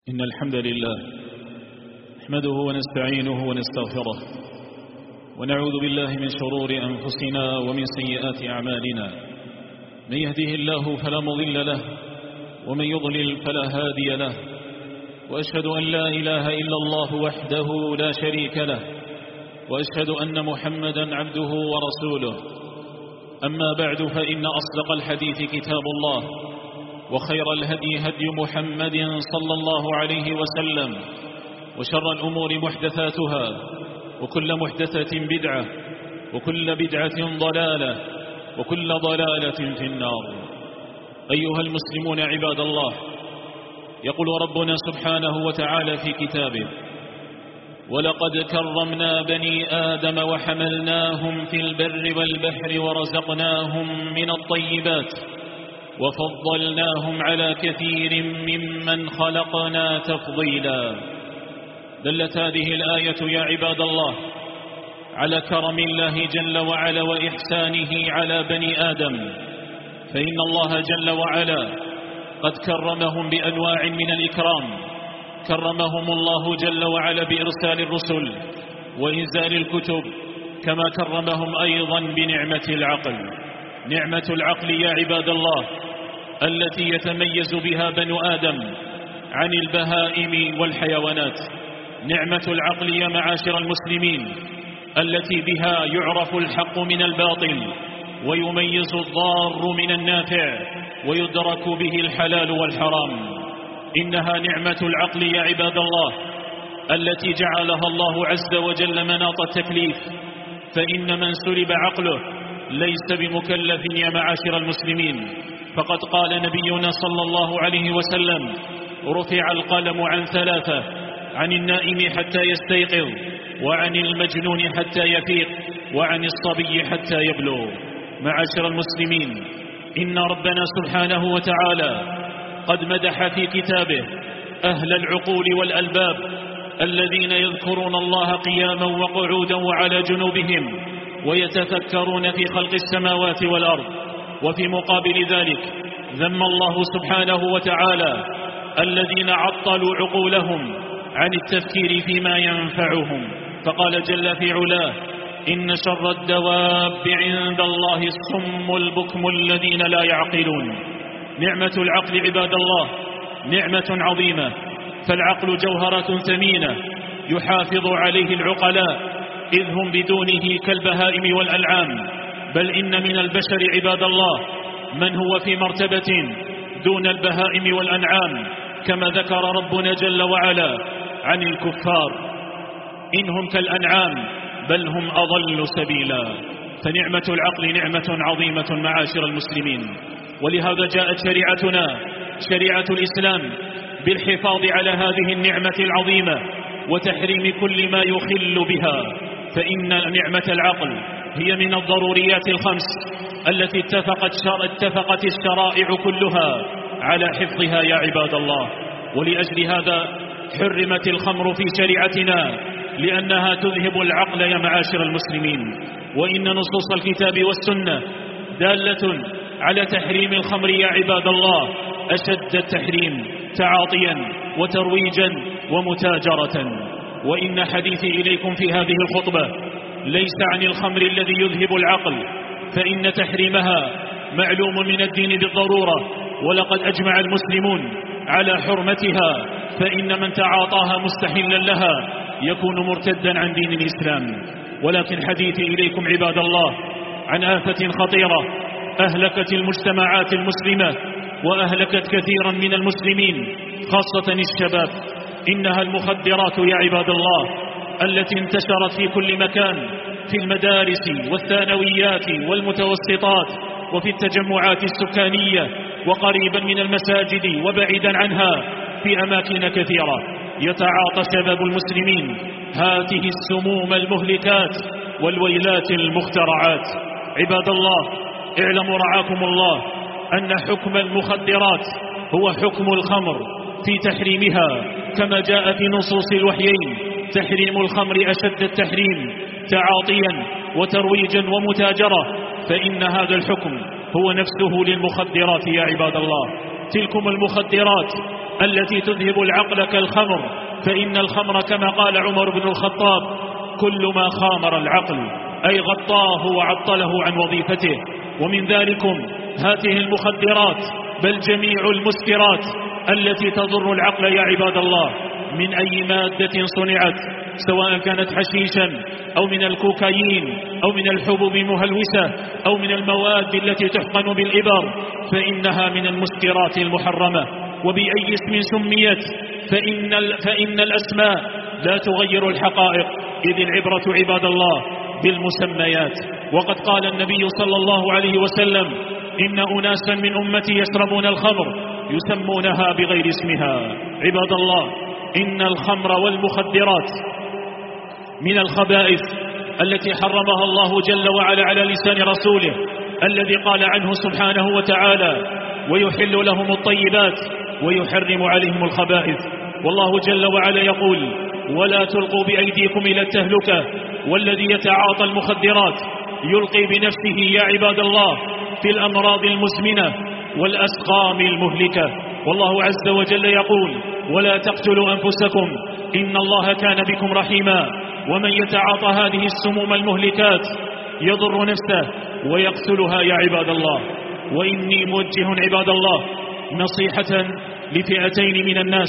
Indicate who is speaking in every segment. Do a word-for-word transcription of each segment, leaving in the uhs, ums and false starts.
Speaker 1: إن الحمد لله نحمده ونستعينه ونستغفره ونعوذ بالله من شرور أنفسنا ومن سيئات أعمالنا. من يهده الله فلا مضل له ومن يضلل فلا هادي له، وأشهد أن لا إله إلا الله وحده لا شريك له، وأشهد أن محمدا عبده ورسوله. أما بعد، فإن أصدق الحديث كتاب الله، وخير الهدي هدي محمد صلى الله عليه وسلم، وشر الأمور محدثاتها، وكل محدثة بدعة، وكل بدعة ضلالة، وكل ضلالة في النار. أيها المسلمون عباد الله، يقول ربنا سبحانه وتعالى في كتابه: ولقد كرمنا بني آدم وحملناهم في البر والبحر ورزقناهم من الطيبات وفضلناهم على كثير ممن خلقنا تفضيلا. دلت هذه الآية يا عباد الله على كرم الله جل وعلا وإحسانه على بني آدم، فإن الله جل وعلا قد كرمهم بأنواع من الإكرام. كرمهم الله جل وعلا بإرسال الرسل وإنزال الكتب، كما كرمهم أيضا بنعمة العقل. نعمة العقل يا عباد الله التي يتميز بها بنو آدم عن البهائم والحيوانات. نعمة العقل يا معاشر المسلمين التي بها يعرف الحق من الباطل، ويميز الضار من النافع، ويدرك به الحلال والحرام. إنها نعمة العقل يا عباد الله التي جعلها الله عز وجل مناط التكليف، فإن من سلب عقله ليس بمكلف يا معاشر المسلمين. فقد قال نبينا صلى الله عليه وسلم: رفع القلم عن ثلاثة: عن النائم حتى يستيقظ، وعن المجنون حتى يفيق، وعن الصبي حتى يبلغ. معاشر المسلمين، إن ربنا سبحانه وتعالى قد مدح في كتابه أهل العقول والألباب الذين يذكرون الله قياما وقعودا وعلى جنوبهم، ويتفكرون في خلق السماوات والأرض. وفي مقابل ذلك ذم الله سبحانه وتعالى الذين عطلوا عقولهم عن التفكير فيما ينفعهم، فقال جل في علاه: إن شر الدواب عند الله الصم البكم الذين لا يعقلون. نعمة العقل عباد الله نعمة عظيمة، فالعقل جوهرة ثمينة يحافظ عليه العقلاء، إذ هم بدونه كالبهائم والأنعام. بل إن من البشر عباد الله من هو في مرتبة دون البهائم والأنعام، كما ذكر ربنا جل وعلا عن الكفار: إنهم كالأنعام بل هم أضل سبيلا. فنعمة العقل نعمة عظيمة معاشر المسلمين، ولهذا جاءت شريعتنا شريعة الإسلام بالحفاظ على هذه النعمة العظيمة وتحريم كل ما يخل بها. فإن نعمة العقل هي من الضروريات الخمس التي اتفقت, شر... اتفقت الشرائع كلها على حفظها يا عباد الله. ولأجل هذا حرمت الخمر في شريعتنا، لأنها تذهب العقل يا معاشر المسلمين. وإن نصوص الكتاب والسنة دالة على تحريم الخمر يا عباد الله أشد التحريم تعاطيا وترويجا ومتاجرة. وإن حديثي إليكم في هذه الخطبة ليس عن الخمر الذي يذهب العقل، فإن تحريمها معلوم من الدين بالضرورة، ولقد أجمع المسلمون على حرمتها، فإن من تعاطاها مستحلا لها يكون مرتدا عن دين الإسلام. ولكن حديثي إليكم عباد الله عن آفة خطيرة أهلكت المجتمعات المسلمة وأهلكت كثيرا من المسلمين، خاصة الشباب. إنها المخدرات يا عباد الله التي انتشرت في كل مكان، في المدارس والثانويات والمتوسطات، وفي التجمعات السكانية، وقريبا من المساجد وبعيدا عنها في أماكن كثيرة. يتعاطى شباب المسلمين هذه السموم المهلكات والويلات المخترعات. عباد الله، اعلموا رعاكم الله أن حكم المخدرات هو حكم الخمر في تحريمها، كما جاء في نصوص الوحيين: تحريم الخمر أشد التحريم تعاطيا وترويجا ومتاجرة. فإن هذا الحكم هو نفسه للمخدرات يا عباد الله. تلكم المخدرات التي تذهب العقل كالخمر، فإن الخمر كما قال عمر بن الخطاب كل ما خامر العقل، أي غطاه وعطله عن وظيفته. ومن ذلكم هذه المخدرات، بل جميع المسكرات التي تضر العقل يا عباد الله، من أي مادة صنعت، سواء كانت حشيشا أو من الكوكايين أو من الحبوب المهلوسة أو من المواد التي تحقن بالإبر، فإنها من المسكرات المحرمة. وبأي اسم سميت فإن, فإن الأسماء لا تغير الحقائق، إذ العبرة عباد الله بالمسميات. وقد قال النبي صلى الله عليه وسلم إن أناسا من أمتي يشربون الخمر يسمونها بغير اسمها. عباد الله، إن الخمر والمخدرات من الخبائث التي حرمها الله جل وعلا على لسان رسوله الذي قال عنه سبحانه وتعالى ويحل لهم الطيبات ويحرم عليهم الخبائث. والله جل وعلا يقول ولا تلقوا بأيديكم إلى التهلكة، والذي يتعاطى المخدرات يلقي بنفسه يا عباد الله في الأمراض المزمنة والأسقام المهلكة. والله عز وجل يقول ولا تقتلوا أنفسكم إن الله كان بكم رحيما، ومن يتعاطى هذه السموم المهلكات يضر نفسه ويقتلها يا عباد الله. وإني موجه عباد الله نصيحة لفئتين من الناس،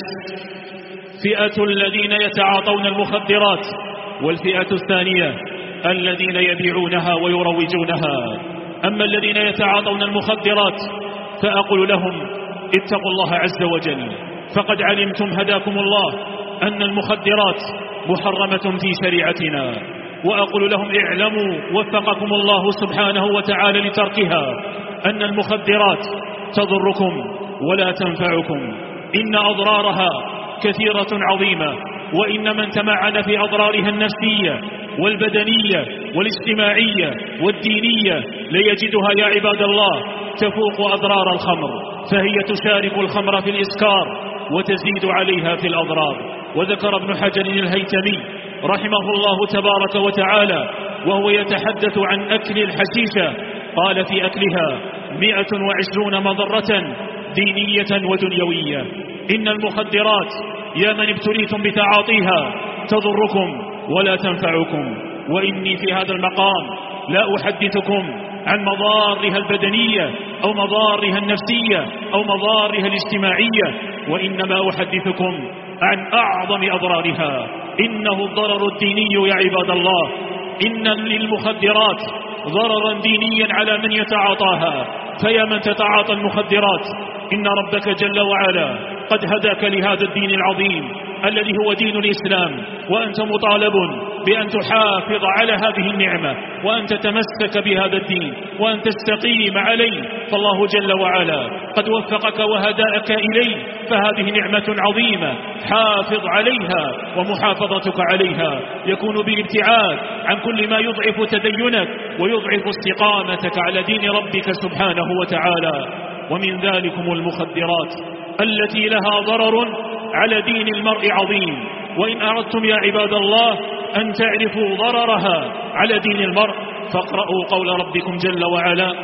Speaker 1: فئة الذين يتعاطون المخدرات، والفئة الثانية الذين يبيعونها ويروجونها. أما الذين يتعاطون المخدرات فأقول لهم اتقوا الله عز وجل، فقد علمتم هداكم الله أن المخدرات محرمة في شريعتنا. وأقول لهم اعلموا وفقكم الله سبحانه وتعالى لتركها أن المخدرات تضركم ولا تنفعكم، إن أضرارها كثيرة عظيمة، وإن من تمعن في أضرارها النفسية والبدنية والاجتماعية والدينية ليجدها يا عباد الله تفوق أضرار الخمر، فهي تشارك الخمر في الإسكار وتزيد عليها في الأضرار. وذكر ابن حجر الهيثمي رحمه الله تبارك وتعالى وهو يتحدث عن أكل الحشيشة، قال في أكلها مئة وعشرون مضرة دينية ودنيوية. إن المخدرات يا من ابتليتم بتعاطيها تضركم ولا تنفعكم. وإني في هذا المقام لا أحدثكم عن مضارها البدنية أو مضارها النفسية أو مضارها الاجتماعية، وإنما أحدثكم عن أعظم أضرارها، إنه الضرر الديني يا عباد الله. إن للمخدرات ضررا دينيا على من يتعاطاها، فيا من تتعاطى المخدرات إن ربك جل وعلا قد هداك لهذا الدين العظيم الذي هو دين الإسلام، وأنت مطالب بأن تحافظ على هذه النعمة وأن تتمسك بهذا الدين وأن تستقيم عليه، فالله جل وعلا قد وفقك وهداك إليه، فهذه نعمة عظيمة حافظ عليها، ومحافظتك عليها يكون بالابتعاد عن كل ما يضعف تدينك ويضعف استقامتك على دين ربك سبحانه وتعالى. ومن ذلكم المخدرات التي لها ضرر على دين المرء عظيم. وإن أردتم يا عباد الله أن تعرفوا ضررها على دين المرء فاقرأوا قول ربكم جل وعلا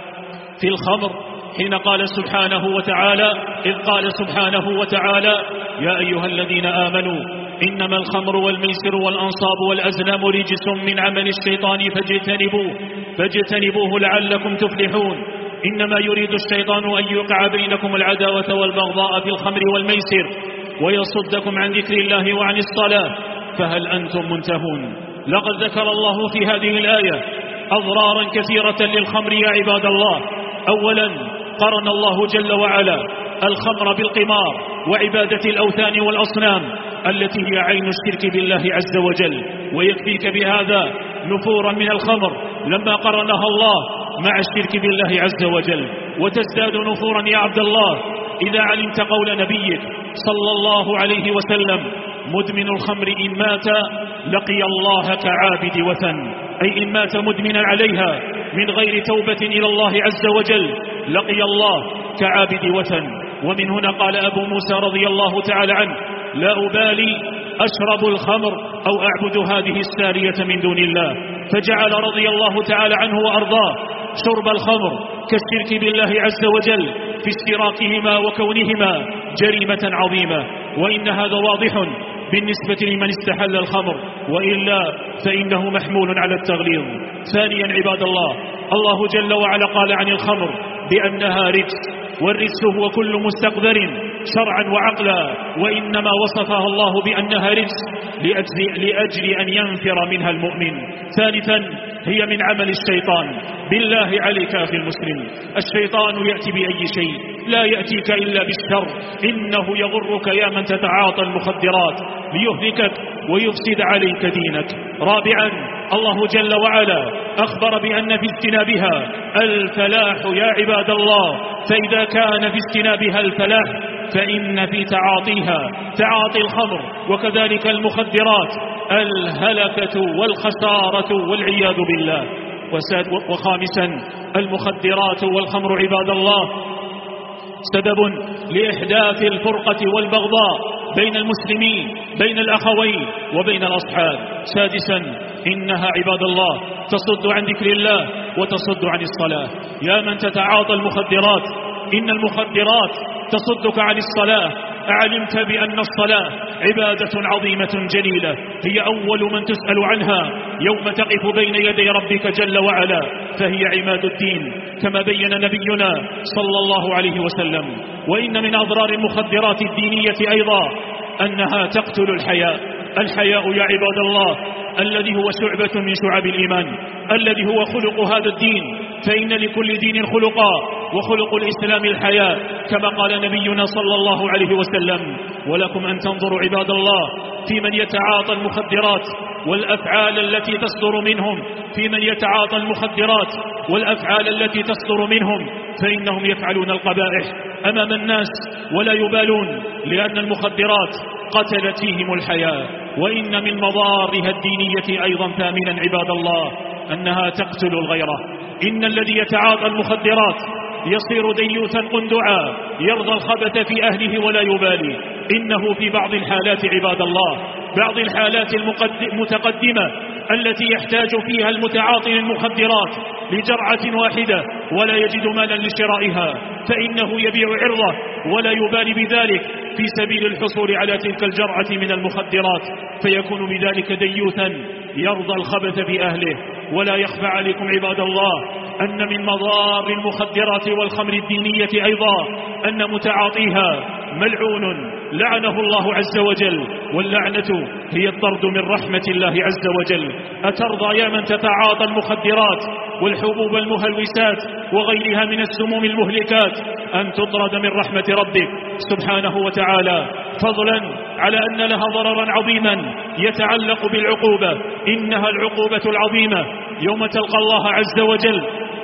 Speaker 1: في الخمر حين قال سبحانه وتعالى إذ قال سبحانه وتعالى يا أيها الذين آمنوا إنما الخمر والميسر والأنصاب والأزلام رجس من عمل الشيطان فاجتنبوه, فاجتنبوه لعلكم تفلحون. إنما يريد الشيطان أن يوقع بينكم العداوة والبغضاء في الخمر والميسر ويصدكم عن ذكر الله وعن الصلاة فهل أنتم منتهون. لقد ذكر الله في هذه الآية أضرارا كثيرة للخمر يا عباد الله. أولا قرن الله جل وعلا الخمر بالقمار وعبادة الأوثان والأصنام التي هي عين الشرك بالله عز وجل، ويكفيك بهذا نفورا من الخمر لما قرنها الله مع الشرك بالله عز وجل. وتزداد نفورا يا عبد الله إذا علمت قول نبيك صلى الله عليه وسلم مدمن الخمر إن مات لقي الله كعابد وثن، أي إن مات مدمنا عليها من غير توبة إلى الله عز وجل لقي الله كعابد وثن. ومن هنا قال أبو موسى رضي الله تعالى عنه لا أبالي أشرب الخمر أو أعبد هذه السارية من دون الله، فجعل رضي الله تعالى عنه وأرضاه شرب الخمر كالشرك بالله عز وجل في اشتراكهما وكونهما جريمة عظيمة، وإن هذا واضح بالنسبة لمن استحل الخمر، وإلا فإنه محمول على التغليظ. ثانيا عباد الله، الله جل وعلا قال عن الخمر بأنها رجس، والرجس هو كل مستقذر شرعا وعقلا، وإنما وصفها الله بأنها رجس لأجل, لأجل أن ينفر منها المؤمن. ثالثا هي من عمل الشيطان. بالله عليك أخي المسلم، الشيطان يأتي بأي شيء، لا يأتيك إلا بالشر، إنه يغرك يا من تتعاطى المخدرات ليهلكك ويفسد عليك دينك. رابعا الله جل وعلا أخبر بأن في اجتنابها الفلاح يا عباد الله، فإذا كان في اجتنابها الفلاح فإن في تعاطيها تعاطي الخمر وكذلك المخدرات الهلكة والخسارة والعياذ بالله. وخامسا المخدرات والخمر عباد الله سبب لإحداث الفرقة والبغضاء بين المسلمين، بين الأخوين وبين الأصحاب. سادسا إنها عباد الله تصد عن ذكر الله وتصد عن الصلاة. يا من تتعاطى المخدرات، إن المخدرات تصدك عن الصلاة. أعلمت بأن الصلاة عبادة عظيمة جليلة، هي أول من تسأل عنها يوم تقف بين يدي ربك جل وعلا، فهي عماد الدين كما بين نبينا صلى الله عليه وسلم. وإن من أضرار المخدرات الدينية أيضا أنها تقتل الحياء. الحياء يا عباد الله الذي هو شعبة من شعب الإيمان، الذي هو خلق هذا الدين، فإن لكل دين خلقا، وخلق الإسلام الحياء كما قال نبينا صلى الله عليه وسلم. ولكم أن تنظروا عباد الله في من يتعاطى المخدرات والأفعال التي تصدر منهم، في من يتعاطى المخدرات والأفعال التي تصدر منهم، فإنهم يفعلون القبائح أمام الناس ولا يبالون، لأن المخدرات قتلت فيهم الحياة. وإن من مضارها الدينية أيضا ثامنا عباد الله أنها تقتل الغيرة. إن الذي يتعاطى المخدرات يصير ديوثا قندعا يرضى الخبث في أهله ولا يبالي. إنه في بعض الحالات عباد الله، بعض الحالات المتقدمة التي يحتاج فيها المتعاطي للمخدرات لجرعة واحدة ولا يجد مالا لشرائها، فإنه يبيع عرضه ولا يبالي بذلك في سبيل الحصول على تلك الجرعة من المخدرات، فيكون بذلك ديوثا يرضى الخبث في أهله. ولا يخفى عليكم عباد الله أن من مضار المخدرات والخمر الدينية أيضا أن متعاطيها ملعون لعنه الله عز وجل، واللعنة هي الطرد من رحمة الله عز وجل. أترضى يا من تتعاطى المخدرات والحبوب المهلوسات وغيرها من السموم المهلكات أن تطرد من رحمة ربك سبحانه وتعالى، فضلا على أن لها ضررا عظيما يتعلق بالعقوبة. إنها العقوبة العظيمة يوم تلقى الله عز وجل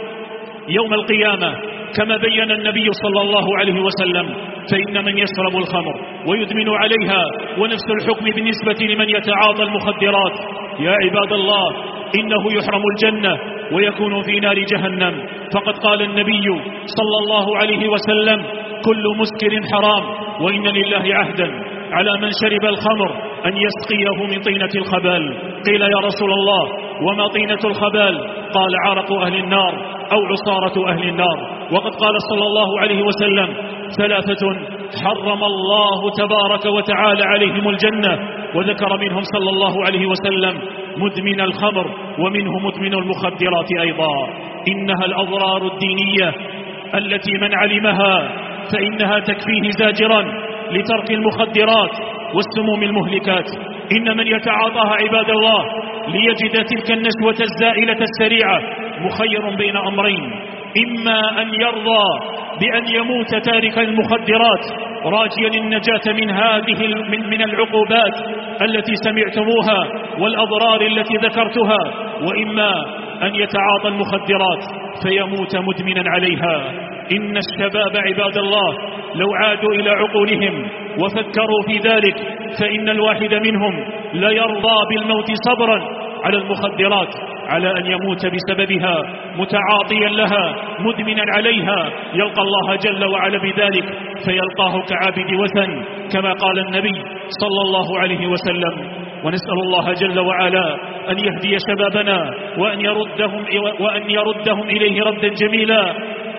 Speaker 1: يوم القيامة كما بين النبي صلى الله عليه وسلم. فإن من يشرب الخمر ويدمن عليها ونفس الحكم بالنسبة لمن يتعاطى المخدرات يا عباد الله إنه يحرم الجنة ويكون في نار جهنم. فقد قال النبي صلى الله عليه وسلم كل مسكر حرام، وإن لله عهدا على من شرب الخمر أن يسقيه من طينة الخبال. قيل يا رسول الله وما طينة الخبال؟ قال عرق أهل النار أو عصارة أهل النار. وقد قال صلى الله عليه وسلم ثلاثة حرم الله تبارك وتعالى عليهم الجنة، وذكر منهم صلى الله عليه وسلم مدمن الخمر ومنه مدمن المخدرات أيضا. إنها الأضرار الدينية التي من علمها فإنها تكفيه زاجرا لترك المخدرات والسموم المهلكات. إن من يتعاطاها عباد الله ليجد تلك النشوة الزائلة السريعة مخير بين أمرين: إما أن يرضى بأن يموت تارك المخدرات راجيا النجاة من هذه من, من العقوبات التي سمعتموها والأضرار التي ذكرتها، وإما أن يتعاطى المخدرات فيموت مدمنا عليها. إن الشباب عباد الله لو عادوا إلى عقولهم وفكروا في ذلك فإن الواحد منهم لا يرضى بالموت صبرا على المخدرات، على أن يموت بسببها متعاطيا لها مدمنا عليها، يلقى الله جل وعلا بذلك فيلقاه كعابد وثن كما قال النبي صلى الله عليه وسلم. ونسأل الله جل وعلا أن يهدي شبابنا وأن يردهم, وأن يردهم إليه ردا جميلا.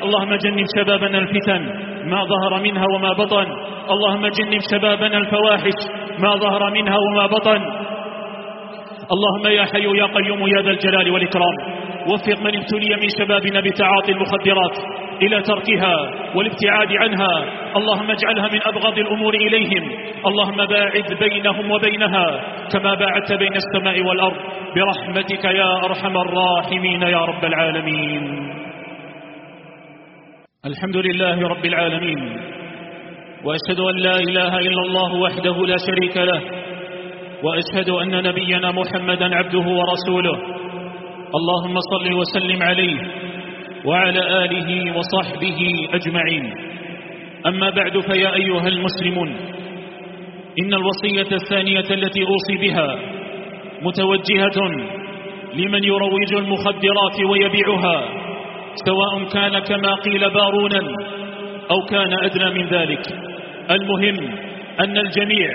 Speaker 1: اللهم جنب شبابنا الفتن ما ظهر منها وما بطن، اللهم جنب شبابنا الفواحش ما ظهر منها وما بطن. اللهم يا حي يا قيوم يا ذا الجلال والإكرام وفق من ابتلي من شبابنا بتعاطي المخدرات إلى تركها والابتعاد عنها، اللهم اجعلها من أبغض الأمور إليهم، اللهم باعد بينهم وبينها كما باعدت بين السماء والأرض برحمتك يا أرحم الراحمين يا رب العالمين. الحمد لله رب العالمين، وأشهد أن لا إله إلا الله وحده لا شريك له، وأشهد أن نبينا محمدا عبده ورسوله، اللهم صل وسلم عليه وعلى آله وصحبه أجمعين. أما بعد، فيا أيها المسلمون، إن الوصية الثانية التي أوصي بها متوجهة لمن يروج المخدرات ويبيعها، سواء كان كما قيل بارونا أو كان أدنى من ذلك. المهم أن الجميع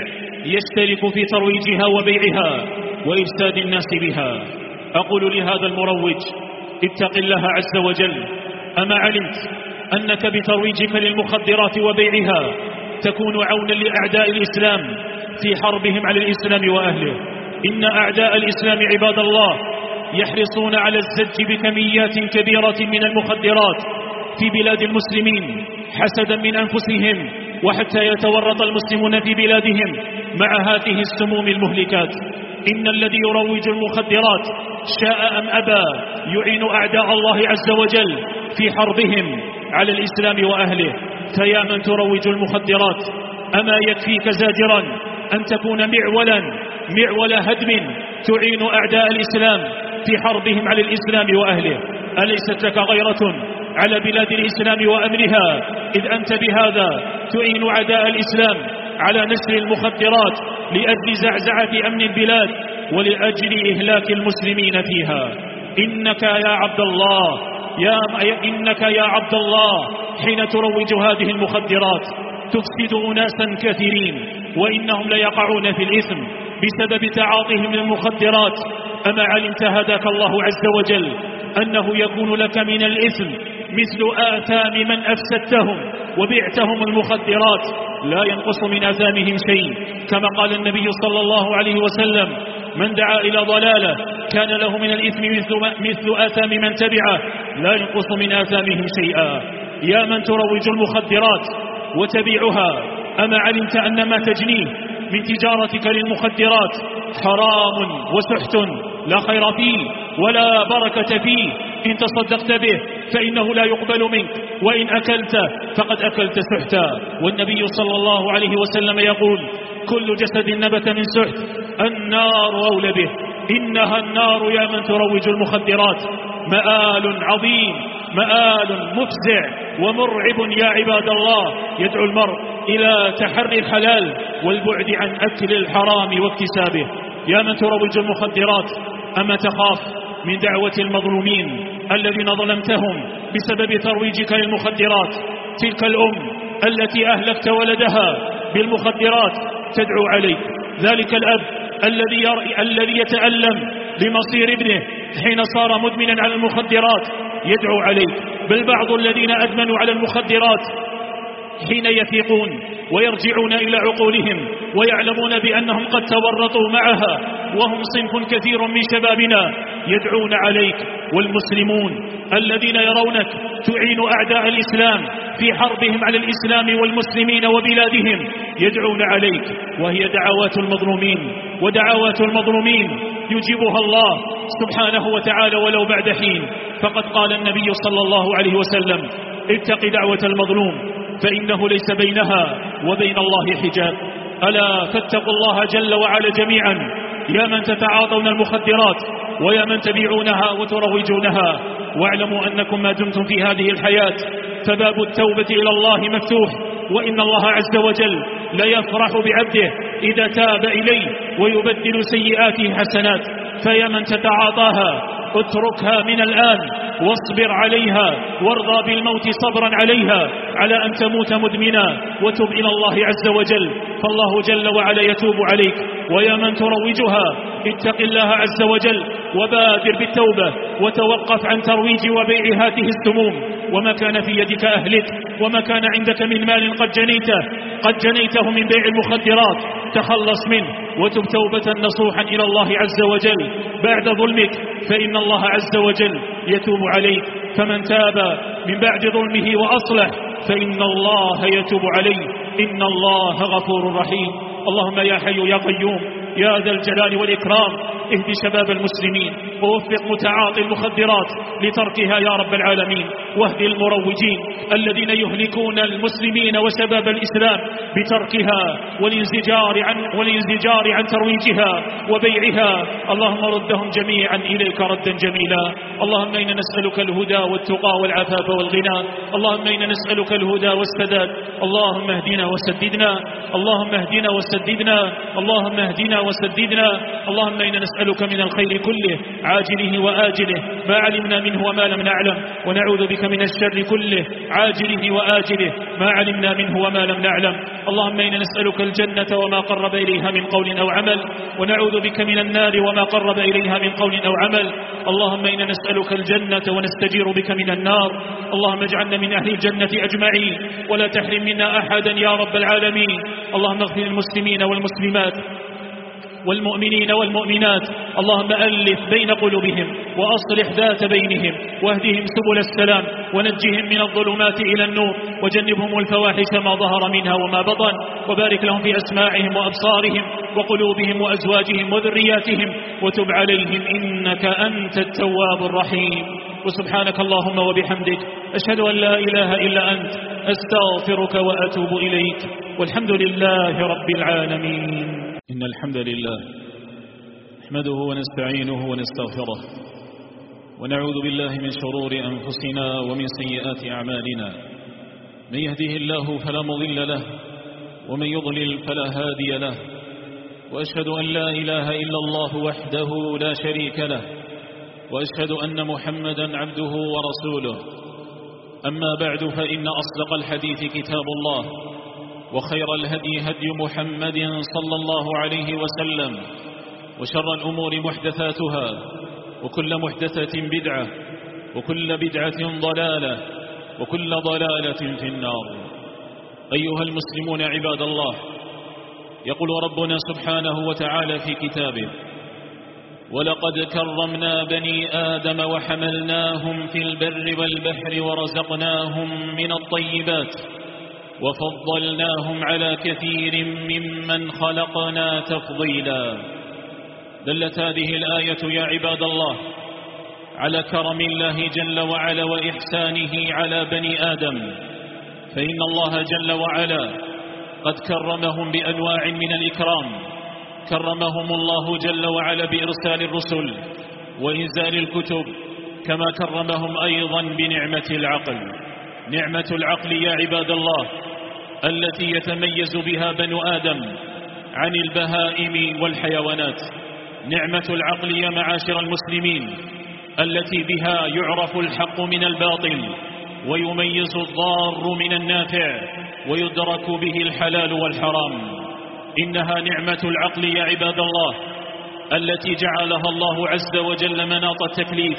Speaker 1: يشترك في ترويجها وبيعها وإفساد الناس بها. أقول لهذا المروج: اتق الله عز وجل. أما علمت أنك بترويجك للمخدرات وبيعها تكون عونا لأعداء الإسلام في حربهم على الإسلام وأهله؟ إن أعداء الإسلام عباد الله يحرصون على الزج بكميات كبيرة من المخدرات في بلاد المسلمين حسدا من أنفسهم، وحتى يتورط المسلمون في بلادهم مع هذه السموم المهلكات. إن الذي يروج المخدرات شاء أم أبى يعين أعداء الله عز وجل في حربهم على الإسلام وأهله. فيا من تروج المخدرات، أما يكفيك زاجرا أن تكون معولا معول هدم تعين أعداء الإسلام في حربهم على الإسلام وأهله؟ أليست لك غيرة على بلاد الإسلام وأمنها، إذ أنت بهذا تعين أعداء الإسلام على نشر المخدرات لأجل زعزعة أمن البلاد ولأجل إهلاك المسلمين فيها؟ إنك يا عبد الله يا إنك يا عبد الله حين تروج هذه المخدرات تفسد أناسا كثيرين، وإنهم ليقعون في الإثم بسبب تعاطيهم للمخدرات. أما علمت هداك الله عز وجل أنه يكون لك من الإثم مثل آثام من أفسدتهم وبعتهم المخدرات، لا ينقص من آثامهم شيء، كما قال النبي صلى الله عليه وسلم: من دعا إلى ضلالة كان له من الإثم مثل آثام من تبعه، لا ينقص من آثامهم شيئا. يا من تروج المخدرات وتبيعها، أما علمت أن ما تجنيه من تجارتك للمخدرات حرام وسحت لا خير فيه ولا بركة فيه؟ إن تصدقت به فإنه لا يقبل منك، وإن أكلت فقد أكلت سحتا. والنبي صلى الله عليه وسلم يقول: كل جسد نبت من سحت النار أولى به. إنها النار يا من تروج المخدرات مآل عظيم، مآل مفزع ومرعب يا عباد الله، يدعو المرء إلى تحري الحلال والبعد عن أكل الحرام واكتسابه. يا من تروج المخدرات، أما تخاف من دعوة المظلومين الذين ظلمتهم بسبب ترويجك للمخدرات؟ تلك الأم التي أهلكت ولدها بالمخدرات تدعو عليك، ذلك الأب الذي الذي يتألم بمصير ابنه حين صار مدمنا على المخدرات يدعو عليك، بل بعض الذين أدمنوا على المخدرات حين يفيقون ويرجعون إلى عقولهم ويعلمون بأنهم قد تورطوا معها، وهم صنف كثير من شبابنا، يدعون عليك. والمسلمون الذين يرونك تعين أعداء الإسلام في حربهم على الإسلام والمسلمين وبلادهم يدعون عليك، وهي دعوات المظلومين، ودعوات المظلومين يجيبها الله سبحانه وتعالى ولو بعد حين. فقد قال النبي صلى الله عليه وسلم: اتق دعوة المظلوم فإنه ليس بينها وبين الله حجاب. ألا فاتقوا الله جل وعلا جميعا، يا من تتعاطون المخدرات ويا من تبيعونها وتروجونها، واعلموا أنكم ما دمتم في هذه الحياة فباب التوبة إلى الله مفتوح، وإن الله عز وجل ليفرح بعبده إذا تاب إليه ويبدل سيئاته حسنات. فيا من تتعاطاها اتركها من الآن واصبر عليها وارضى بالموت صبرا عليها على أن تموت مدمنا، وتب إلى الله عز وجل، فالله جل وعلا يتوب عليك. ويا من تروجها اتق الله عز وجل وبادر بالتوبة وتوقف عن ترويج وبيع هذه السموم. وما كان في يدك أهلك وما كان عندك من مال قد جنيته قد جنيته من بيع المخدرات تخلص منه وتب توبة نصوحا إلى الله عز وجل بعد ظلمك، فإن الله عز وجل يتوب عليك. فمن تاب من بعد ظلمه وأصلح فإن الله يتوب عليه، إن الله غفور رحيم. اللهم يا حي يا قيوم يا ذا الجلال والإكرام اهد شباب المسلمين ووفق متعاطي المخدرات لتركها يا رب العالمين، واهد المروجين الذين يهلكون المسلمين وشباب الإسلام بتركها والانزجار عن, والانزجار عن ترويجها وبيعها. اللهم ردهم جميعا إليك ردا جميلا. اللهم إنا نسألك الهدى والتقى والعفاف والغنى. اللهم إنا نسألك الهدى والسداد. اللهم اهدنا وسددنا اللهم اهدنا وسددنا اللهم اهدنا وسددنا. اللهم إنا نسألك من الخير كله عاجله وآجله ما علمنا منه وما لم نعلم، ونعوذ بك من الشر كله عاجله وآجله ما علمنا منه وما لم نعلم. اللهم إنا نسألك الجنة وما قرب إليها من قول أو عمل، ونعوذ بك من النار وما قرب إليها من قول أو عمل. اللهم إنا نسألك الجنة ونستجير بك من النار. اللهم اجعلنا من أهل الجنة أجمعين ولا تحرم منا أحدا يا رب العالمين. اللهم اغفر المسلمين والمسلمات والمؤمنين والمؤمنات. اللهم ألف بين قلوبهم وأصلح ذات بينهم واهدهم سبل السلام ونجهم من الظلمات إلى النور وجنبهم الفواحش ما ظهر منها وما بطن، وبارك لهم في أسماعهم وأبصارهم وقلوبهم وأزواجهم وذرياتهم وتب عليهم إنك أنت التواب الرحيم. وسبحانك اللهم وبحمدك أشهد أن لا إله إلا أنت أستغفرك وأتوب إليك، والحمد لله رب العالمين. إن الحمد لله نحمده ونستعينه ونستغفره ونعوذ بالله من شرور أنفسنا ومن سيئات أعمالنا. من يهده الله فلا مضل له ومن يضلل فلا هادي له، وأشهد أن لا إله إلا الله وحده لا شريك له، وأشهد أن محمدا عبده ورسوله. أما بعد، فإن أصدق الحديث كتاب الله، وخير الهدي هدي محمد صلى الله عليه وسلم، وشر الأمور محدثاتها، وكل محدثة بدعة، وكل بدعة ضلالة، وكل ضلالة في النار. أيها المسلمون عباد الله، يقول ربنا سبحانه وتعالى في كتابه: ولقد كرمنا بني آدم وحملناهم في البر والبحر ورزقناهم من الطيبات وفضلناهم على كثير ممن خلقنا تفضيلا. دلت هذه الآية يا عباد الله على كرم الله جل وعلا وإحسانه على بني آدم، فإن الله جل وعلا قد كرمهم بأنواع من الإكرام. كرمهم الله جل وعلا بإرسال الرسل وإنزال الكتب، كما كرمهم أيضا بنعمة العقل. نعمة العقل يا عباد الله التي يتميز بها بنو آدم عن البهائم والحيوانات. نعمة العقل يا معاشر المسلمين التي بها يعرف الحق من الباطل، ويميز الضار من النافع، ويدرك به الحلال والحرام. إنها نعمة العقل يا عباد الله التي جعلها الله عز وجل مناط التكليف،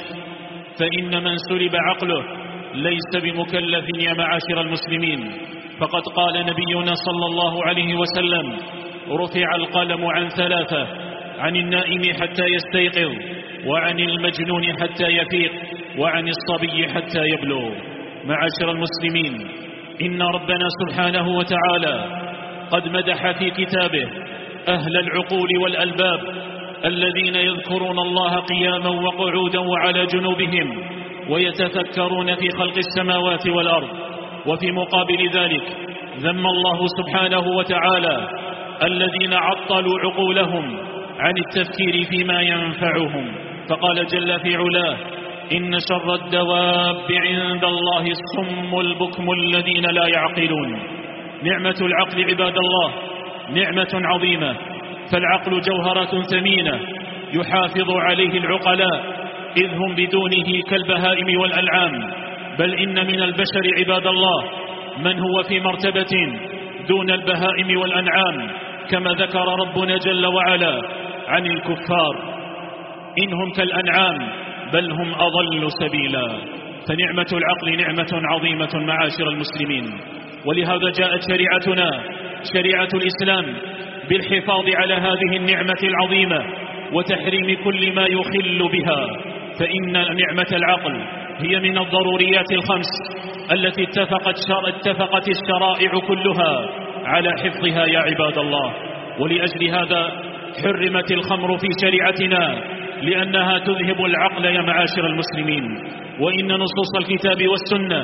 Speaker 1: فإن من سلب عقله ليس بمكلف يا معاشر المسلمين. فقد قال نبينا صلى الله عليه وسلم: رفع القلم عن ثلاثة: عن النائم حتى يستيقظ، وعن المجنون حتى يفيق، وعن الصبي حتى يبلغ. معاشر المسلمين، إن ربنا سبحانه وتعالى قد مدح في كتابه أهل العقول والألباب الذين يذكرون الله قياما وقعودا وعلى جنوبهم، ويتفكرون في خلق السماوات والأرض. وفي مقابل ذلك ذم الله سبحانه وتعالى الذين عطلوا عقولهم عن التفكير فيما ينفعهم، فقال جل في علاه: إن شر الدواب عند الله الصم البكم الذين لا يعقلون. نعمة العقل عباد الله نعمة عظيمة، فالعقل جوهرة ثمينة يحافظ عليه العقلاء، إذ هم بدونه كالبهائم والأنعام. بل إن من البشر عباد الله من هو في مرتبة دون البهائم والأنعام، كما ذكر ربنا جل وعلا عن الكفار: إنهم كالأنعام بل هم أضل سبيلا. فنعمة العقل نعمة عظيمة معاشر المسلمين، ولهذا جاءت شريعتنا شريعة الإسلام بالحفاظ على هذه النعمة العظيمة وتحريم كل ما يخل بها. فإن نعمة العقل هي من الضروريات الخمس التي اتفقت, شر... اتفقت الشرائع كلها على حفظها يا عباد الله. ولأجل هذا حرمت الخمر في شريعتنا لأنها تذهب العقل يا معاشر المسلمين. وإن نصوص الكتاب والسنة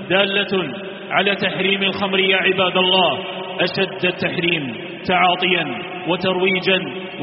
Speaker 1: دالة على تحريم الخمر يا عباد الله أشد التحريم تعاطيا وترويجا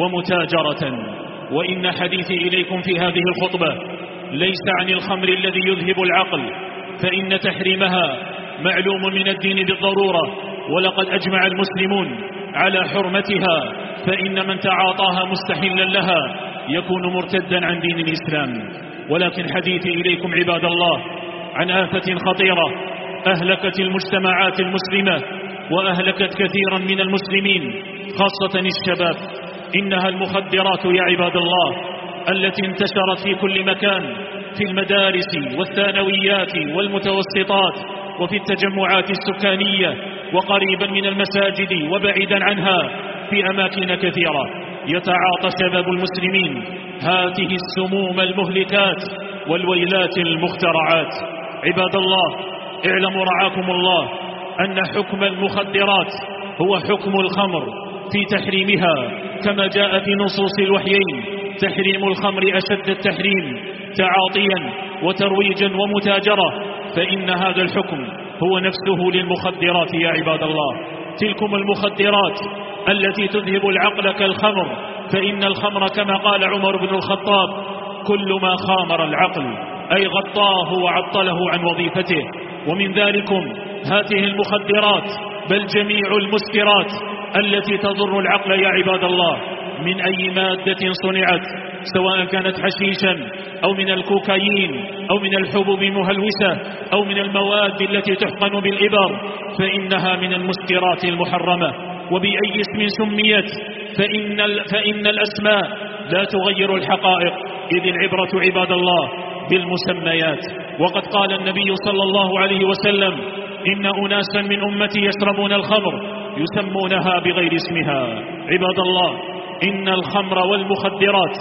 Speaker 1: ومتاجرة. وإن حديثي إليكم في هذه الخطبة ليس عن الخمر الذي يذهب العقل، فإن تحريمها معلوم من الدين بالضرورة، ولقد أجمع المسلمون على حرمتها، فإن من تعاطاها مستحلا لها يكون مرتدا عن دين الإسلام. ولكن حديثي إليكم عباد الله عن آفة خطيرة أهلكت المجتمعات المسلمة وأهلكت كثيرا من المسلمين خاصة الشباب. إنها المخدرات يا عباد الله التي انتشرت في كل مكان، في المدارس والثانويات والمتوسطات وفي التجمعات السكانية وقريبا من المساجد وبعيدا عنها في أماكن كثيرة. يتعاطى شباب المسلمين هذه السموم المهلكات والويلات المخترعات. عباد الله اعلموا رعاكم الله أن حكم المخدرات هو حكم الخمر في تحريمها، كما جاء في نصوص الوحيين تحريم الخمر أشد التحريم تعاطيا وترويجا ومتاجرة. فإن هذا الحكم هو نفسه للمخدرات يا عباد الله. تلكم المخدرات التي تذهب العقل كالخمر، فإن الخمر كما قال عمر بن الخطاب كل ما خامر العقل، أي غطاه وعطله عن وظيفته. ومن ذلكم هذه المخدرات بل جميع المسكرات التي تضر العقل يا عباد الله من أي مادة صنعت، سواء كانت حشيشا أو من الكوكايين أو من الحبوب المهلوسة أو من المواد التي تحقن بالإبر، فإنها من المسكرات المحرمة. وبأي اسم سميت فإن, فإن الأسماء لا تغير الحقائق، إذ العبرة عباد الله بالمسميات. وقد قال النبي صلى الله عليه وسلم إن أناسا من أمتي يشربون الخمر يسمونها بغير اسمها. عباد الله إن الخمر والمخدرات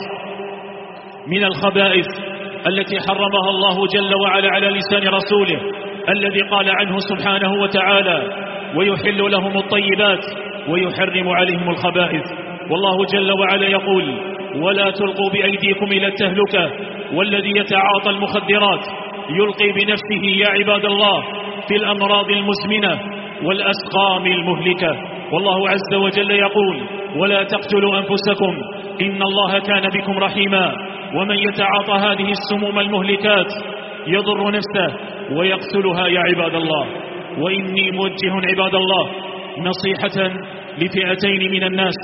Speaker 1: من الخبائث التي حرمها الله جل وعلا على لسان رسوله الذي قال عنه سبحانه وتعالى ويحل لهم الطيبات ويحرم عليهم الخبائث. والله جل وعلا يقول ولا تلقوا بأيديكم إلى التهلكة، والذي يتعاطى المخدرات يلقي بنفسه يا عباد الله في الأمراض المزمنة والأسقام المهلكة. والله عز وجل يقول ولا تقتلوا أنفسكم إن الله كان بكم رحيما، ومن يتعاطى هذه السموم المهلكات يضر نفسه ويقتلها يا عباد الله. وإني موجه عباد الله نصيحة لفئتين من الناس،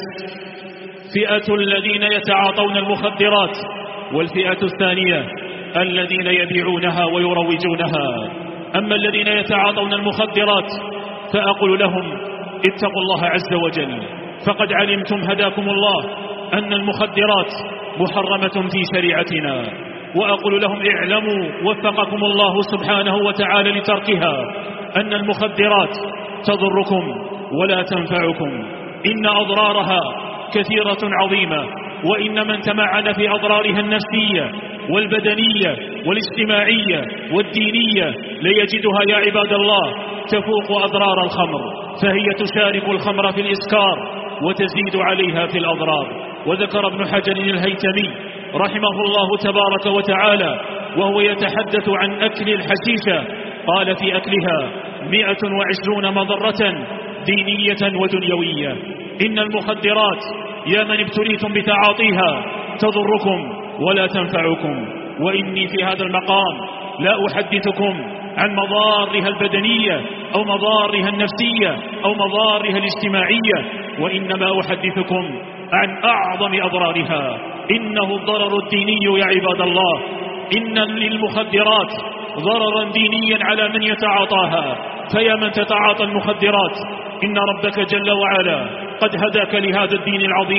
Speaker 1: فئة الذين يتعاطون المخدرات، والفئة الثانية الذين يبيعونها ويروجونها. أما الذين يتعاطون المخدرات فأقول لهم اتقوا الله عز وجل، فقد علمتم هداكم الله أن المخدرات محرمة في شريعتنا. وأقول لهم اعلموا وفقكم الله سبحانه وتعالى لتركها أن المخدرات تضركم ولا تنفعكم، إن أضرارها كثيرة عظيمة، وإن من تمعن في أضرارها النفسية والبدنية والاجتماعية والدينية ليجدها يا عباد الله تفوق أضرار الخمر، فهي تشارك الخمر في الإسكار وتزيد عليها في الأضرار. وذكر ابن حجر الهيثمي رحمه الله تبارك وتعالى وهو يتحدث عن أكل الحشيشة قال في أكلها مئة وعشرون مضرة دينية ودنيوية. إن المخدرات يا من ابتليتم بتعاطيها تضركم ولا تنفعكم. وإني في هذا المقام لا أحدثكم عن مضارها البدنية أو مضارها النفسية أو مضارها الاجتماعية، وإنما أحدثكم عن أعظم أضرارها. إنه الضرر الديني يا عباد الله. إن للمخدرات ضررا دينيا على من يتعاطاها. فيا من تتعاطى المخدرات إن ربك جل وعلا قد هداك لهذا الدين العظيم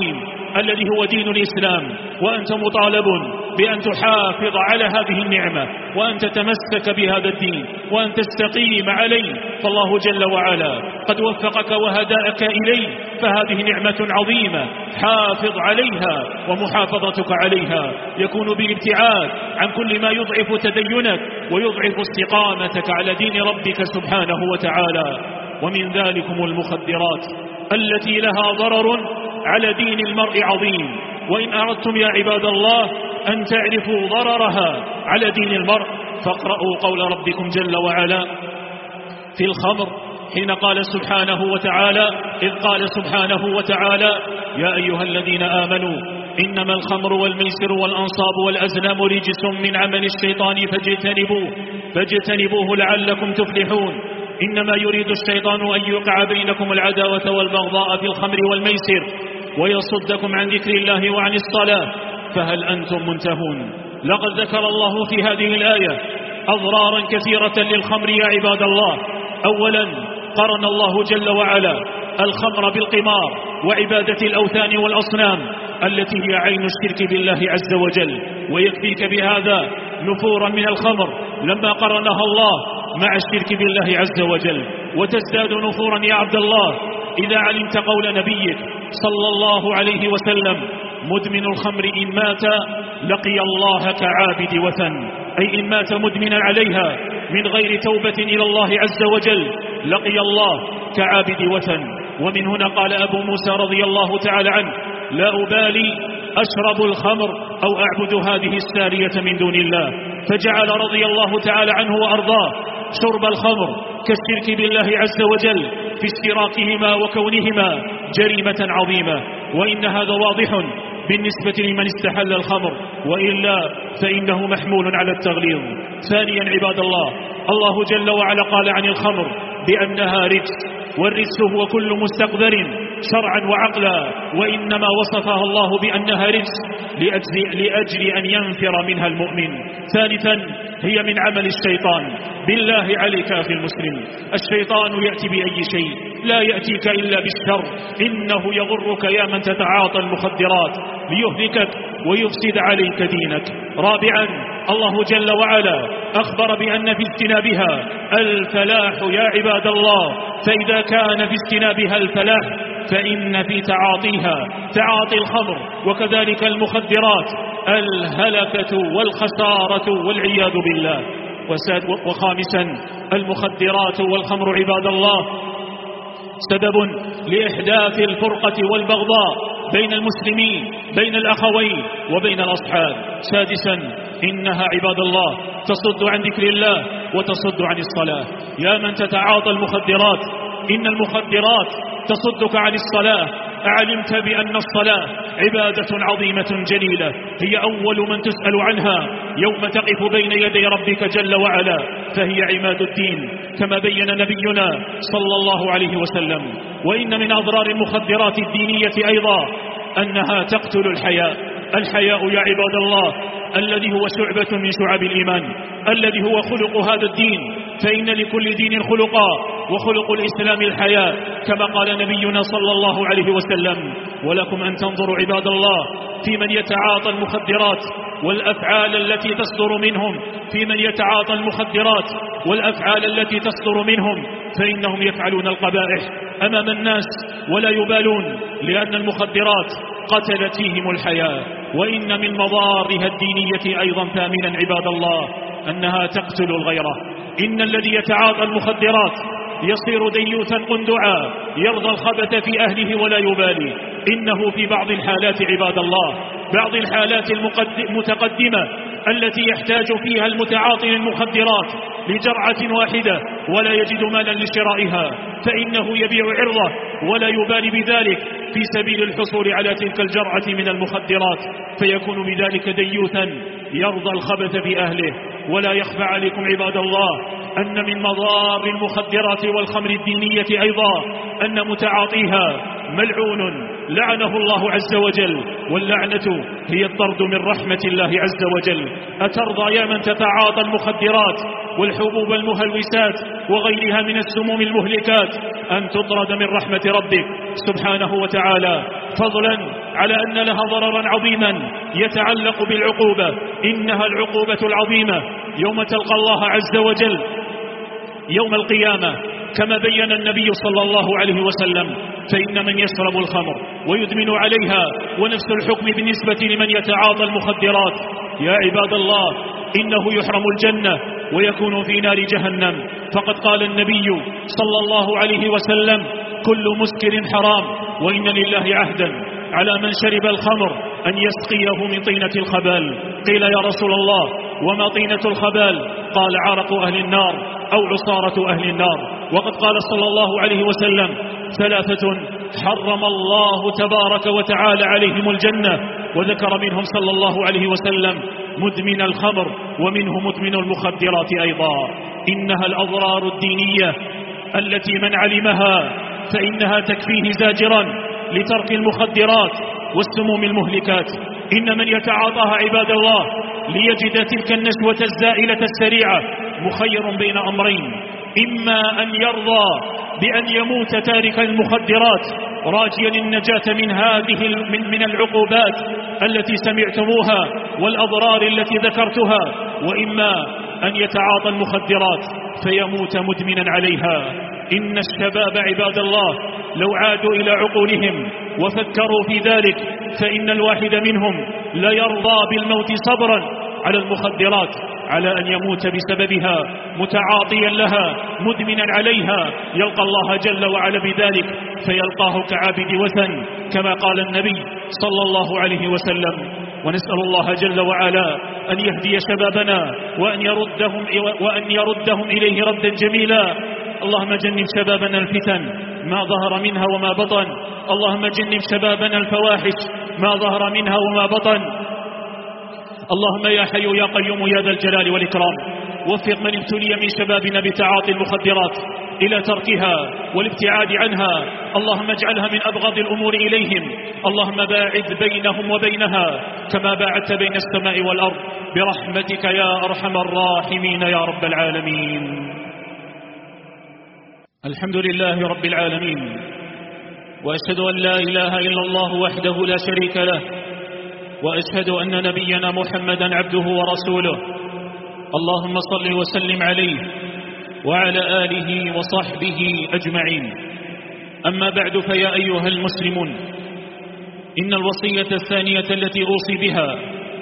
Speaker 1: الذي هو دين الإسلام، وأنت مطالب بأن تحافظ على هذه النعمة وأن تتمسك بهذا الدين وأن تستقيم عليه، فالله جل وعلا قد وفقك وهداك إليه، فهذه نعمة عظيمة حافظ عليها، ومحافظتك عليها يكون بالابتعاد عن كل ما يضعف تدينك ويضعف استقامتك على دين ربك سبحانه وتعالى. ومن ذلكم المخدرات التي لها ضرر على دين المرء عظيم. وإن أردتم يا عباد الله أن تعرفوا ضررها على دين المرء فاقرأوا قول ربكم جل وعلا في الخمر حين قال سبحانه وتعالى إذ قال سبحانه وتعالى يا أيها الذين آمنوا إنما الخمر والميسر والأنصاب والأزلام رجس من عمل الشيطان فاجتنبوه فاجتنبوه لعلكم تفلحون إنما يريد الشيطان أن يوقع بينكم العداوة والبغضاء في الخمر والميسر ويصدكم عن ذكر الله وعن الصلاة فهل أنتم منتهون. لقد ذكر الله في هذه الآية أضرارا كثيرة للخمر يا عباد الله. أولا قرن الله جل وعلا الخمر بالقمار وعبادة الأوثان والأصنام التي هي عين الشرك بالله عز وجل، ويكفيك بهذا نفورا من الخمر لما قرنها الله مع الشرك بالله عز وجل، وتزداد نفورا يا عبد الله إذا علمت قول نبيك صلى الله عليه وسلم مدمن الخمر إن مات لقي الله كعابد وثن، أي إن مات مدمنا عليها من غير توبة إلى الله عز وجل لقي الله كعابد وثن. ومن هنا قال أبو موسى رضي الله تعالى عنه لا أبالي أشرب الخمر أو أعبد هذه السارية من دون الله، فجعل رضي الله تعالى عنه وأرضاه شرب الخمر كالشرك بالله عز وجل في اشتراكهما وكونهما جريمة عظيمة، وإن هذا واضح بالنسبة لمن استحل الخمر، وإلا فإنه محمول على التغليظ. ثانيا عباد الله الله جل وعلا قال عن الخمر بأنها رجس، والرجس هو كل مستقذر شرعا وعقلا، وإنما وصفها الله بأنها رجس لأجل, لأجل أن ينفر منها المؤمن. ثالثا هي من عمل الشيطان. بالله عليك أخي المسلم الشيطان يأتي بأي شيء لا يأتيك إلا بالشر، إنه يغرك يا من تتعاطى المخدرات ليهلكك ويفسد عليك دينك. رابعا الله جل وعلا أخبر بأن في اجتنابها الفلاح يا عباد الله، فإذا كان في اجتنابها الفلاح فإن في تعاطيها تعاطي الخمر وكذلك المخدرات الهلكة والخسارة والعياذ بالله. وخامسا المخدرات والخمر عباد الله سبب لإحداث الفرقة والبغضاء بين المسلمين بين الأخوين وبين الأصحاب. سادسا إنها عباد الله تصد عن ذكر الله وتصد عن الصلاة. يا من تتعاطى المخدرات إن المخدرات تصدك عن الصلاة. أعلمت بأن الصلاة عبادة عظيمة جليلة هي أول من تسأل عنها يوم تقف بين يدي ربك جل وعلا، فهي عماد الدين كما بين نبينا صلى الله عليه وسلم. وإن من أضرار المخدرات الدينية أيضا أنها تقتل الحياء. الحياء يا عباد الله الذي هو شعبة من شعب الإيمان، الذي هو خلق هذا الدين، فإن لكل دين خلقا وخلق الإسلام الحياء كما قال نبينا صلى الله عليه وسلم. ولكم أن تنظروا عباد الله في من يتعاطى المخدرات والأفعال التي تصدر منهم، في من يتعاطى المخدرات والأفعال التي تصدر منهم، فإنهم يفعلون القبائح أمام الناس ولا يبالون، لأن المخدرات قتلت فيهم الحياة. وإن من مضارها الدينية أيضا ثامنا عباد الله أنها تقتل الغيرة. إن الذي يتعاطى المخدرات يصير ديوثا قندعا يرضى الخبث في أهله ولا يبالي. إنه في بعض الحالات عباد الله بعض الحالات المتقدمة التي يحتاج فيها المتعاطي للمخدرات لجرعة واحدة ولا يجد مالا لشرائها، فإنه يبيع عرضه ولا يبالي بذلك في سبيل الحصول على تلك الجرعة من المخدرات، فيكون بذلك ديوثا يرضى الخبث في أهله. ولا يخفى عليكم عباد الله أن من مضار المخدرات والخمر الدينية أيضا أن متعاطيها ملعون لعنه الله عز وجل، واللعنة هي الطرد من رحمة الله عز وجل. أترضى يا من تتعاطى المخدرات والحبوب المهلوسات وغيرها من السموم المهلكات أن تطرد من رحمة ربك سبحانه وتعالى، فضلا على أن لها ضررا عظيما يتعلق بالعقوبة؟ إنها العقوبة العظيمة يوم تلقى الله عز وجل يوم القيامة، كما بين النبي صلى الله عليه وسلم: فإن من يشرب الخمر ويدمن عليها، ونفس الحكم بالنسبة لمن يتعاطى المخدرات. يا عباد الله، إنه يحرم الجنة ويكون في نار جهنم، فقد قال النبي صلى الله عليه وسلم: كل مسكر حرام، وإن لله عهدا على من شرب الخمر أن يسقيه من طينة الخبال. قيل: يا رسول الله، وما طينة الخبال؟ قال: عرق أهل النار أو عصارة أهل النار. وقد قال صلى الله عليه وسلم: ثلاثة حرم الله تبارك وتعالى عليهم الجنة، وذكر منهم صلى الله عليه وسلم مدمن الخمر، ومنه مدمن المخدرات أيضا. إنها الأضرار الدينية التي من علمها فإنها تكفيه زاجرا لترك المخدرات والسموم المهلكات. إن من يتعاطاها عباد الله ليجد تلك النشوة الزائلة السريعة مخير بين أمرين: إما أن يرضى بأن يموت تارك المخدرات راجيا النجاة من هذه من, من العقوبات التي سمعتموها والأضرار التي ذكرتها، وإما أن يتعاطى المخدرات فيموت مدمنا عليها. إن الشباب عباد الله لو عادوا إلى عقولهم وفكروا في ذلك فإن الواحد منهم لا يرضى بالموت صبرا على المخدرات، على أن يموت بسببها متعاطيا لها مدمنا عليها، يلقى الله جل وعلا بذلك فيلقاه كعابد وثن، كما قال النبي صلى الله عليه وسلم. ونسأل الله جل وعلا أن يهدي شبابنا وأن يردهم, وأن يردهم إليه ردا جميلا. اللهم جنب شبابنا الفتن ما ظهر منها وما بطن، اللهم جنب شبابنا الفواحش ما ظهر منها وما بطن. اللهم يا حي يا قيوم يا ذا الجلال والإكرام، وفق من ابتلي من شبابنا بتعاطي المخدرات إلى تركها والابتعاد عنها، اللهم اجعلها من أبغض الأمور إليهم، اللهم باعد بينهم وبينها كما باعدت بين السماء والأرض برحمتك يا أرحم الراحمين يا رب العالمين. الحمد لله رب العالمين، وأشهد أن لا إله إلا الله وحده لا شريك له، وأشهد أن نبينا محمدا عبده ورسوله. اللهم صل وسلم عليه وعلى آله وصحبه أجمعين. أما بعد، فيا أيها المسلمون، إن الوصية الثانية التي أوصي بها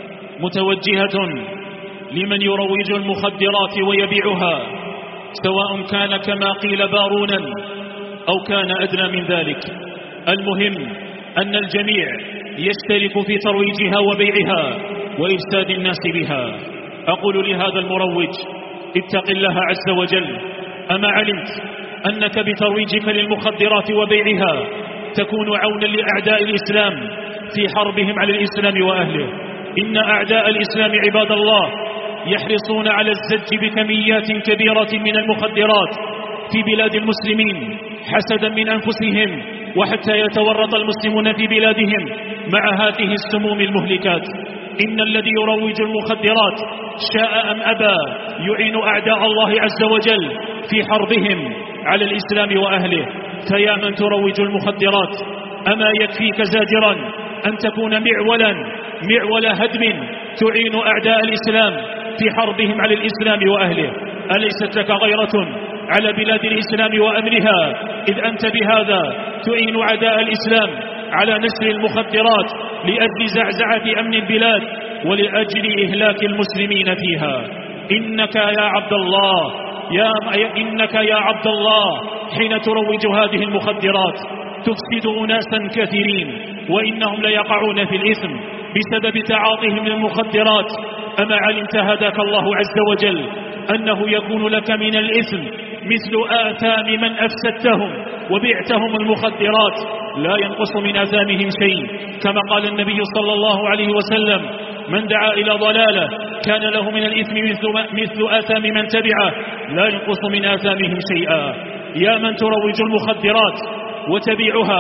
Speaker 1: متوجهة لمن يروج المخدرات ويبيعها، سواء كان كما قيل بارونا أو كان أدنى من ذلك. المهم أن الجميع يشترك في ترويجها وبيعها وإفساد الناس بها. أقول لهذا المروج: اتق الله عز وجل. أما علمت أنك بترويجك للمخدرات وبيعها تكون عونا لأعداء الإسلام في حربهم على الإسلام وأهله؟ إن أعداء الإسلام عباد الله يحرصون على الزج بكميات كبيرة من المخدرات في بلاد المسلمين حسدا من أنفسهم، وحتى يتورط المسلمون في بلادهم مع هذه السموم المهلكات. إن الذي يروج المخدرات شاء أم أبى يعين أعداء الله عز وجل في حربهم على الإسلام وأهله. فيا من تروج المخدرات، أما يكفيك زاجرا أن تكون معولا معول هدم تعين أعداء الإسلام في حربهم على الإسلام وأهله؟ أليست لك غيرة على بلاد الإسلام وأمرها، إذ أنت بهذا تعين أعداء الإسلام على نشر المخدرات لأجل زعزعة أمن البلاد ولأجل إهلاك المسلمين فيها؟ إنك يا عبد الله يا إنك يا عبد الله حين تروج هذه المخدرات تفسد أناسا كثيرين، وإنهم ليقعون في الإثم بسبب تعاطيهم للمخدرات. أما علمت هداك الله عز وجل أنه يكون لك من الإثم مثل آثام من أفسدتهم وبعتهم المخدرات، لا ينقص من آثامهم شيء، كما قال النبي صلى الله عليه وسلم: من دعا إلى ضلالة كان له من الإثم مثل, مثل آثام من تبعه، لا ينقص من آثامهم شيئا. يا من تروج المخدرات وتبيعها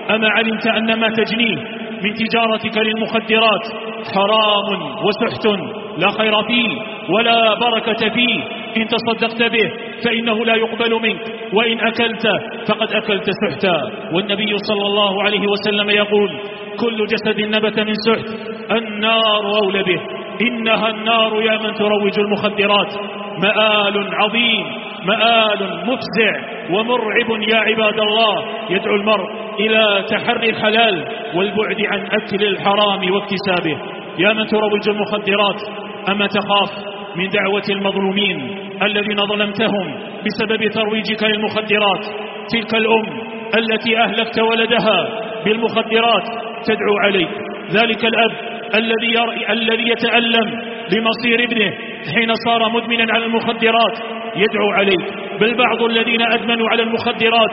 Speaker 1: أما علمت أن ما تجنيه من تجارتك للمخدرات حرام وسحت لا خير فيه ولا بركة فيه، إن تصدقت به فإنه لا يقبل منك، وإن أكلت فقد أكلت سحتا. والنبي صلى الله عليه وسلم يقول: كل جسد نبت من سحت النار أولى به. إنها النار يا من تروج المخدرات، مآل عظيم، مآل مفزع ومرعب يا عباد الله، يدعو المرء إلى تحري الحلال والبعد عن أكل الحرام واكتسابه. يا من تروج المخدرات، أما تخاف من دعوة المظلومين الذين ظلمتهم بسبب ترويجك للمخدرات؟ تلك الأم التي أهلكت ولدها بالمخدرات تدعو عليك، ذلك الأب الذي ير... الذي يتألم لمصير ابنه حين صار مدمنا على المخدرات يدعو عليك، بل بعض الذين أدمنوا على المخدرات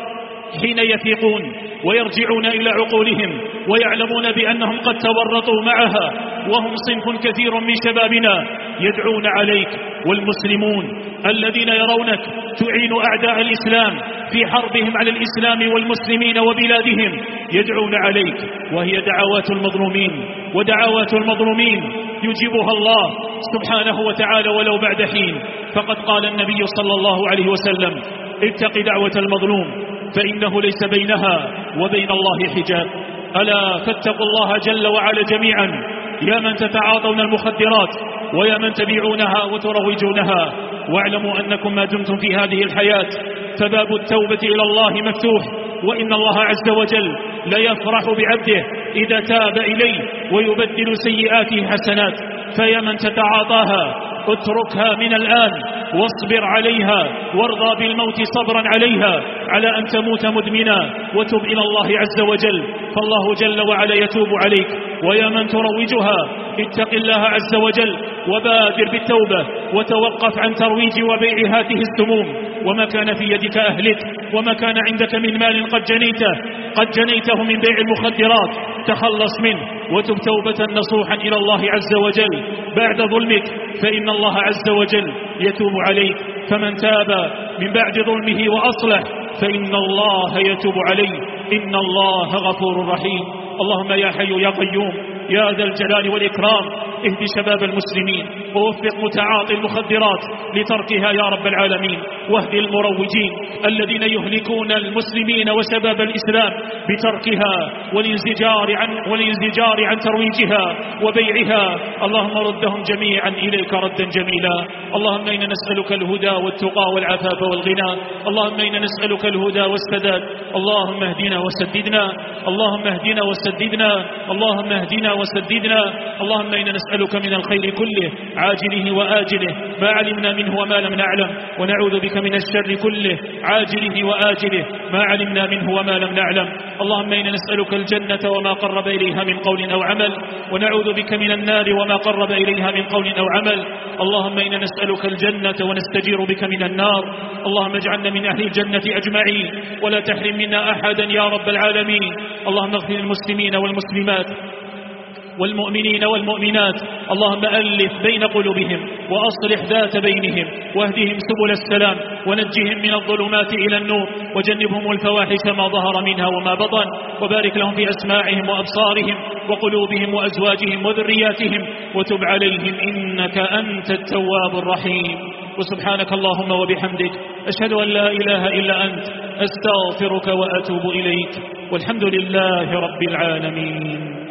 Speaker 1: حين يفيقون ويرجعون إلى عقولهم ويعلمون بأنهم قد تورطوا معها وهم صنف كثير من شبابنا يدعون عليك. والمسلمون الذين يرونك تعين أعداء الإسلام في حربهم على الإسلام والمسلمين وبلادهم يدعون عليك، وهي دعوات المظلومين، ودعوات المظلومين يجيبها الله سبحانه وتعالى ولو بعد حين. فقد قال النبي صلى الله عليه وسلم: اتق دعوة المظلوم فإنه ليس بينها وبين الله حجاب. ألا فاتقوا الله جل وعلا جميعا، يا من تتعاطون المخدرات ويا من تبيعونها وتروجونها، واعلموا أنكم ما دمتم في هذه الحياة فباب التوبة إلى الله مفتوح، وإن الله عز وجل لا يفرح بعبده إذا تاب إليه ويبدل سيئاته حسنات. فيا من تتعاطاها اتركها من الآن واصبر عليها وارضى بالموت صبرا عليها على أن تموت مدمنا، وتب إلى الله عز وجل فالله جل وعلا يتوب عليك. ويا من تروجها اتق الله عز وجل وبادر بالتوبة وتوقف عن ترويج وبيع هذه السموم، وما كان في يدك أهلك وما كان عندك من مال قد جنيته قد جنيته من بيع المخدرات تخلص منه وتب توبة نصوحا إلى الله عز وجل بعد ظلمك، فإن الله عز وجل يتوب عليك. فمن تاب من بعد ظلمه وأصلح فإن الله يتوب عليه، إن الله غفور رحيم. اللهم يا حي يا قيوم يا ذا الجلال والإكرام اهد شباب المسلمين ووفق متعاطي المخدرات لتركها يا رب العالمين، واهد المروجين الذين يهلكون المسلمين وشباب الإسلام بتركها والانزجار عن, والانزجار عن ترويجها وبيعها. اللهم ردهم جميعا إليك ردا جميلا. اللهم إنا نسألك الهدى والتقى والعفاف والغنى، اللهم إنا نسألك الهدى والسداد. اللهم اهدنا وسددنا، اللهم اهدنا وسددنا، اللهم اهدنا وسددنا. اللهم إنا نسألك من الخير كله عاجله وآجله ما علمنا منه وما لم نعلم، ونعوذ بك من الشر كله عاجله وآجله ما علمنا منه وما لم نعلم. اللهم إنا نسألك الجنة وما قرب إليها من قول أو عمل، ونعوذ بك من النار وما قرب إليها من قول أو عمل. اللهم إنا نسألك الجنة ونستجير بك من النار. اللهم اجعلنا من أهل الجنة أجمعين ولا تحرم منا أحدا يا رب العالمين. اللهم اغفر للمسلمين والمسلمات والمؤمنين والمؤمنات، اللهم ألف بين قلوبهم وأصلح ذات بينهم واهدهم سبل السلام ونجهم من الظلمات إلى النور وجنبهم الفواحش ما ظهر منها وما بطن، وبارك لهم في أسماعهم وأبصارهم وقلوبهم وأزواجهم وذرياتهم وتب عليهم إنك أنت التواب الرحيم. وسبحانك اللهم وبحمدك أشهد أن لا إله إلا أنت أستغفرك وأتوب إليك، والحمد لله رب العالمين.